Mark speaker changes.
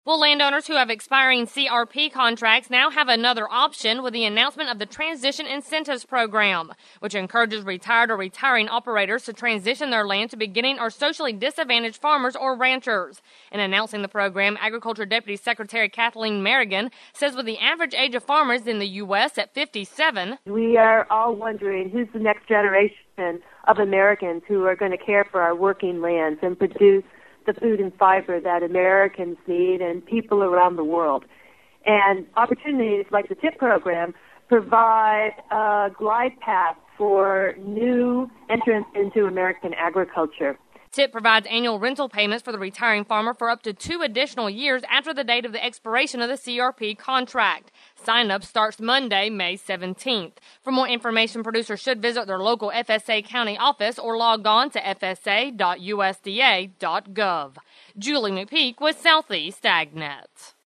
Speaker 1: Well, landowners who have expiring CRP contracts now have another option with the announcement of the Transition Incentives Program, which encourages retired or retiring operators to transition their land to beginning or socially disadvantaged farmers or ranchers. In announcing the program, Agriculture Deputy Secretary Kathleen Merrigan says with the average age of farmers in the U.S. at 57,
Speaker 2: we are all wondering who's the next generation of Americans who are going to care for our working lands and produce the food and fiber that Americans need and people around the world. And opportunities like the TIP program provide a glide path for new entrants into American agriculture.
Speaker 1: TIP provides annual rental payments for the retiring farmer for up to 2 additional years after the date of the expiration of the CRP contract. Sign-up starts Monday, May 17th. For more information, producers should visit their local FSA county office or log on to fsa.usda.gov. Julie McPeak with Southeast AgNet.